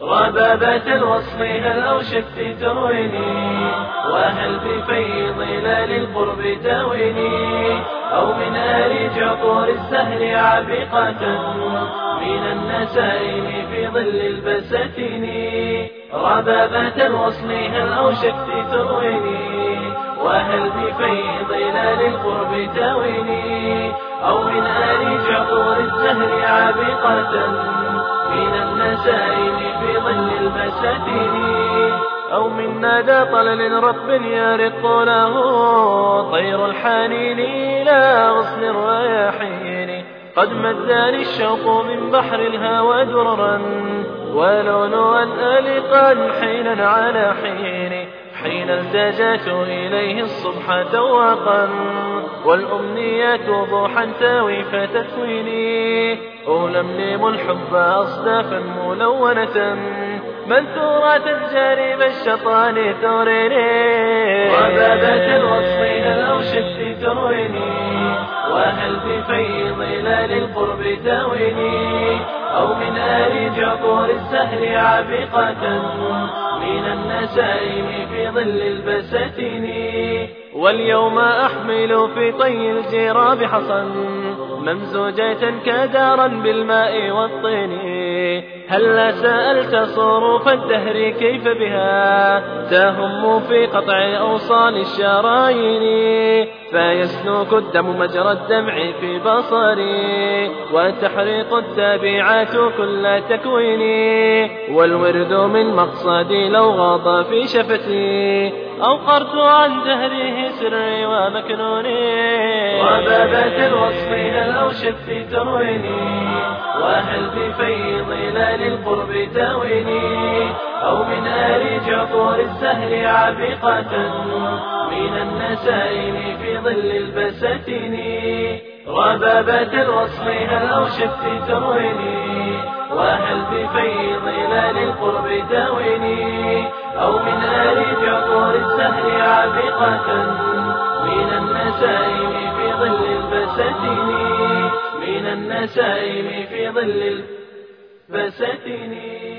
ربابة الوصل هل أوشكت ترويني، وهل بفيض ظلال القرب تاويني، أو من آل جعطور السهل عبقة من النسائم في ظل البساتين. ربابة الوصل هل أوشكت ترويني، وهل بفيض ظلال القرب تاويني، أو من آل جعطور السهل عبقة من النسائم في ظل البساتين، أو من نادى طلل رطب يرق له طير الحنين إلى غصن الرياحين. قد مداني الشوق من بحر الهوى دررا، ولؤلؤا ألقا حينا على حين، حين التجأت إليه الصبح توقا، والأمنيات ضحى تاوي فتكويني. ألملم الحب أصدافا ملونة منثورة جانب الشيطان تريني. ربابة الوصف هل أوشكت ترويني، وهل بفيض ظلال القرب تاويني، أو من آل جعطور السهل عبقة من النسائم في ظل البساتين. واليوم أحمل في طي الجراب حصا ممزوجة كدارا بالماء والطين. هلا سألت صروف الدهر كيف بها تهم في قطع أوصال الشرايين، فيسلك الدم مجرى الدمع في بصري، وتحرق التابعات كل تكويني، والورد من مقصدي لو غاض في شفتي أوقرت عن دهره سري ومكنوني. ربابة الوصف هل أوشكت ترويني، وهل بفيض ظلال القرب تاويني، أو من آل جعطور السهل عبقة من النسائم في ظل البساتين. ربابة الوصف هل أوشكت ترويني، وهل بفيض ظلال القرب تاويني، أو من آل جعطور السهل عبقة من النسائم في ظل البساتين، من النسائم في ظل البساتين.